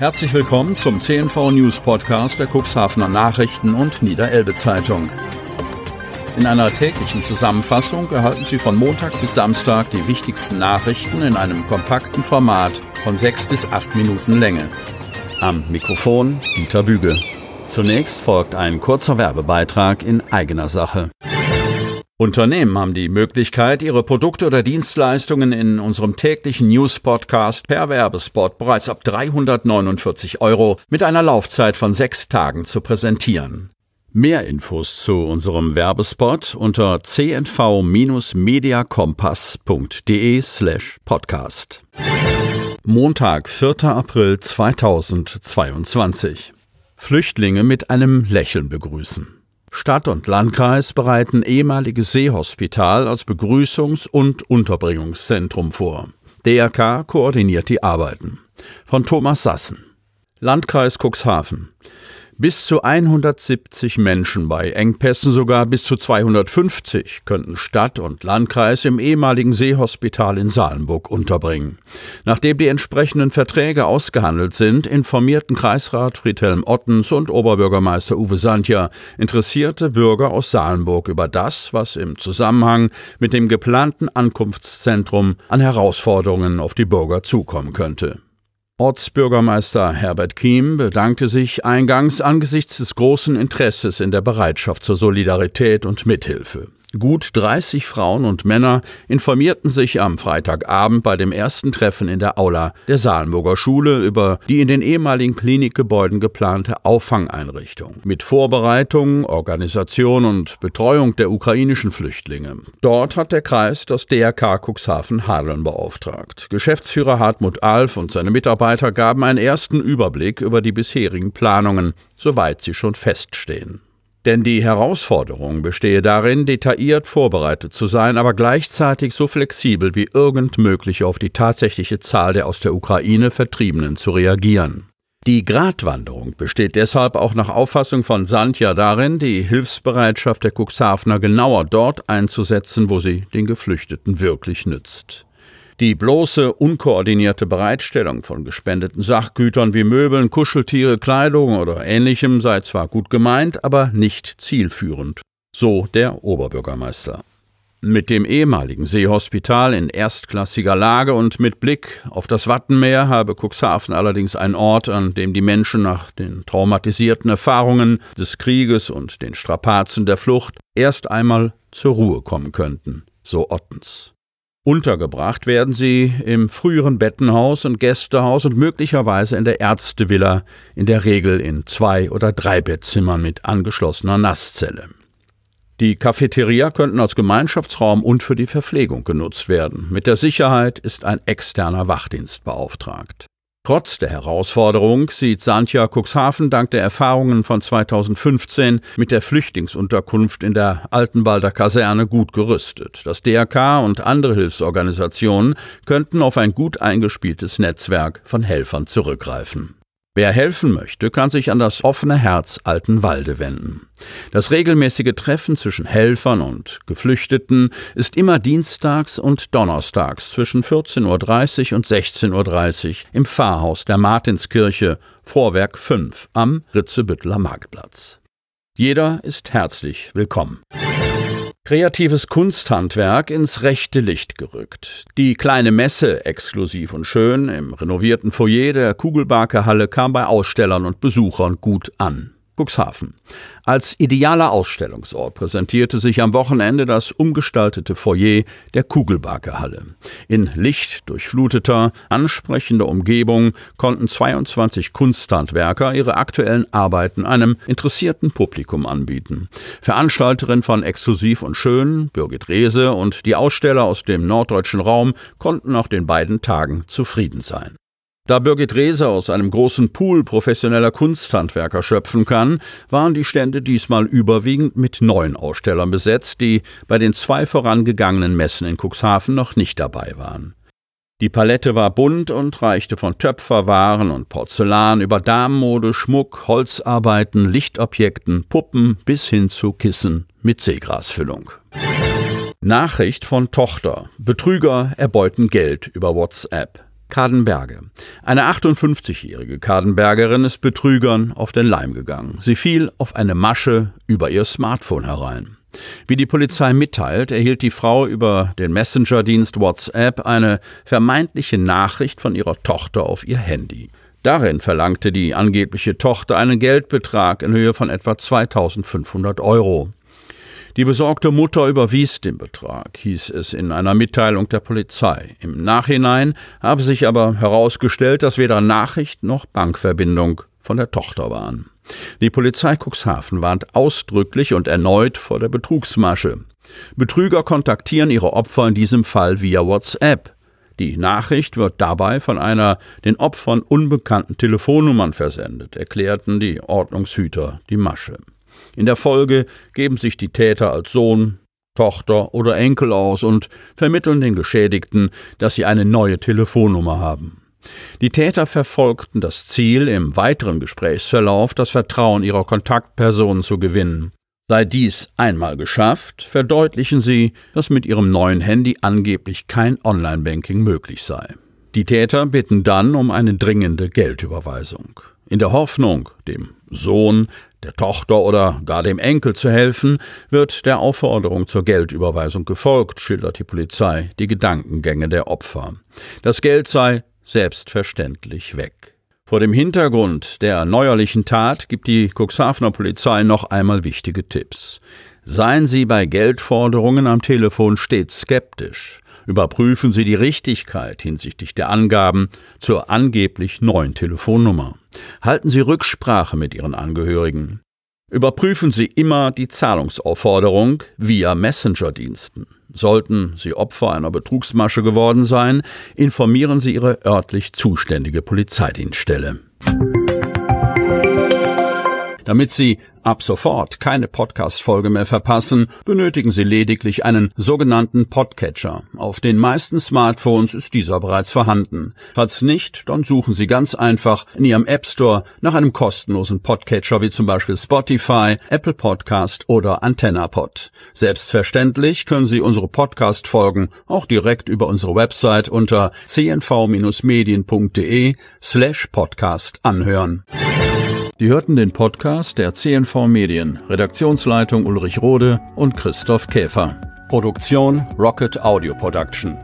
Herzlich willkommen zum CNV News Podcast der Cuxhavener Nachrichten und Niederelbe Zeitung. In einer täglichen Zusammenfassung erhalten Sie von Montag bis Samstag die wichtigsten Nachrichten in einem kompakten Format von 6 bis 8 Minuten Länge. Am Mikrofon Dieter Büge. Zunächst folgt ein kurzer Werbebeitrag in eigener Sache. Unternehmen haben die Möglichkeit, ihre Produkte oder Dienstleistungen in unserem täglichen News-Podcast per Werbespot bereits ab 349 € mit einer Laufzeit von 6 Tagen zu präsentieren. Mehr Infos zu unserem Werbespot unter cnv-mediakompass.de/podcast. Montag, 4. April 2022. Flüchtlinge mit einem Lächeln begrüßen. Stadt und Landkreis bereiten ehemaliges Seehospital als Begrüßungs- und Unterbringungszentrum vor. DRK koordiniert die Arbeiten. Von Thomas Sassen. Landkreis Cuxhaven. Bis zu 170 Menschen, bei Engpässen sogar bis zu 250, könnten Stadt und Landkreis im ehemaligen Seehospital in Salenburg unterbringen. Nachdem die entsprechenden Verträge ausgehandelt sind, informierten Kreisrat Friedhelm Ottens und Oberbürgermeister Uwe Sandja interessierte Bürger aus Salenburg über das, was im Zusammenhang mit dem geplanten Ankunftszentrum an Herausforderungen auf die Bürger zukommen könnte. Ortsbürgermeister Herbert Kiem bedankte sich eingangs angesichts des großen Interesses in der Bereitschaft zur Solidarität und Mithilfe. Gut 30 Frauen und Männer informierten sich am Freitagabend bei dem ersten Treffen in der Aula der Salenburger Schule über die in den ehemaligen Klinikgebäuden geplante Auffangeinrichtung mit Vorbereitung, Organisation und Betreuung der ukrainischen Flüchtlinge. Dort hat der Kreis das DRK Cuxhaven-Hadeln beauftragt. Geschäftsführer Hartmut Alf und seine Mitarbeiter gaben einen ersten Überblick über die bisherigen Planungen, soweit sie schon feststehen. Denn die Herausforderung bestehe darin, detailliert vorbereitet zu sein, aber gleichzeitig so flexibel wie irgend möglich auf die tatsächliche Zahl der aus der Ukraine Vertriebenen zu reagieren. Die Gratwanderung besteht deshalb auch nach Auffassung von Sandja darin, die Hilfsbereitschaft der Cuxhavener genauer dort einzusetzen, wo sie den Geflüchteten wirklich nützt. Die bloße, unkoordinierte Bereitstellung von gespendeten Sachgütern wie Möbeln, Kuscheltiere, Kleidung oder Ähnlichem sei zwar gut gemeint, aber nicht zielführend, so der Oberbürgermeister. Mit dem ehemaligen Seehospital in erstklassiger Lage und mit Blick auf das Wattenmeer habe Cuxhaven allerdings einen Ort, an dem die Menschen nach den traumatisierten Erfahrungen des Krieges und den Strapazen der Flucht erst einmal zur Ruhe kommen könnten, so Ottens. Untergebracht werden sie im früheren Bettenhaus und Gästehaus und möglicherweise in der Ärztevilla, in der Regel in 2- oder 3-Bettzimmern mit angeschlossener Nasszelle. Die Cafeteria könnten als Gemeinschaftsraum und für die Verpflegung genutzt werden. Mit der Sicherheit ist ein externer Wachdienst beauftragt. Trotz der Herausforderung sieht Sandja Cuxhaven dank der Erfahrungen von 2015 mit der Flüchtlingsunterkunft in der Altenwalder Kaserne gut gerüstet. Das DRK und andere Hilfsorganisationen könnten auf ein gut eingespieltes Netzwerk von Helfern zurückgreifen. Wer helfen möchte, kann sich an das offene Herz Altenwalde wenden. Das regelmäßige Treffen zwischen Helfern und Geflüchteten ist immer dienstags und donnerstags zwischen 14:30 und 16:30 im Pfarrhaus der Martinskirche, Vorwerk 5 am Ritzebütteler Marktplatz. Jeder ist herzlich willkommen. Kreatives Kunsthandwerk ins rechte Licht gerückt. Die kleine Messe, exklusiv und schön, im renovierten Foyer der Kugelbarke-Halle kam bei Ausstellern und Besuchern gut an. Cuxhaven. Als idealer Ausstellungsort präsentierte sich am Wochenende das umgestaltete Foyer der Kugelbarke-Halle. In lichtdurchfluteter, ansprechender Umgebung konnten 22 Kunsthandwerker ihre aktuellen Arbeiten einem interessierten Publikum anbieten. Veranstalterin von Exklusiv und Schön, Birgit Rehse, und die Aussteller aus dem norddeutschen Raum konnten nach den beiden Tagen zufrieden sein. Da Birgit Rehse aus einem großen Pool professioneller Kunsthandwerker schöpfen kann, waren die Stände diesmal überwiegend mit neuen Ausstellern besetzt, die bei den 2 vorangegangenen Messen in Cuxhaven noch nicht dabei waren. Die Palette war bunt und reichte von Töpferwaren und Porzellan über Damenmode, Schmuck, Holzarbeiten, Lichtobjekten, Puppen bis hin zu Kissen mit Seegrasfüllung. Nachricht von Tochter: Betrüger erbeuten Geld über WhatsApp. Cadenberge. Eine 58-jährige Cadenbergerin ist Betrügern auf den Leim gegangen. Sie fiel auf eine Masche über ihr Smartphone herein. Wie die Polizei mitteilt, erhielt die Frau über den Messenger-Dienst WhatsApp eine vermeintliche Nachricht von ihrer Tochter auf ihr Handy. Darin verlangte die angebliche Tochter einen Geldbetrag in Höhe von etwa 2.500 €. Die besorgte Mutter überwies den Betrag, hieß es in einer Mitteilung der Polizei. Im Nachhinein habe sich aber herausgestellt, dass weder Nachricht noch Bankverbindung von der Tochter waren. Die Polizei Cuxhaven warnt ausdrücklich und erneut vor der Betrugsmasche. Betrüger kontaktieren ihre Opfer in diesem Fall via WhatsApp. Die Nachricht wird dabei von einer den Opfern unbekannten Telefonnummern versendet, erklärten die Ordnungshüter die Masche. In der Folge geben sich die Täter als Sohn, Tochter oder Enkel aus und vermitteln den Geschädigten, dass sie eine neue Telefonnummer haben. Die Täter verfolgten das Ziel, im weiteren Gesprächsverlauf das Vertrauen ihrer Kontaktpersonen zu gewinnen. Sei dies einmal geschafft, verdeutlichen sie, dass mit ihrem neuen Handy angeblich kein Online-Banking möglich sei. Die Täter bitten dann um eine dringende Geldüberweisung. In der Hoffnung, dem Sohn, der Tochter oder gar dem Enkel zu helfen, wird der Aufforderung zur Geldüberweisung gefolgt, schildert die Polizei die Gedankengänge der Opfer. Das Geld sei selbstverständlich weg. Vor dem Hintergrund der neuerlichen Tat gibt die Cuxhavener Polizei noch einmal wichtige Tipps. Seien Sie bei Geldforderungen am Telefon stets skeptisch. Überprüfen Sie die Richtigkeit hinsichtlich der Angaben zur angeblich neuen Telefonnummer. Halten Sie Rücksprache mit Ihren Angehörigen. Überprüfen Sie immer die Zahlungsaufforderung via Messenger-Diensten. Sollten Sie Opfer einer Betrugsmasche geworden sein, informieren Sie Ihre örtlich zuständige Polizeidienststelle. Damit Sie ab sofort keine Podcast-Folge mehr verpassen, benötigen Sie lediglich einen sogenannten Podcatcher. Auf den meisten Smartphones ist dieser bereits vorhanden. Falls nicht, dann suchen Sie ganz einfach in Ihrem App Store nach einem kostenlosen Podcatcher wie zum Beispiel Spotify, Apple Podcast oder AntennaPod. Selbstverständlich können Sie unsere Podcast-Folgen auch direkt über unsere Website unter cnv-medien.de/podcast anhören. Sie hörten den Podcast der CNV Medien, Redaktionsleitung Ulrich Rode und Christoph Käfer. Produktion Rocket Audio Production.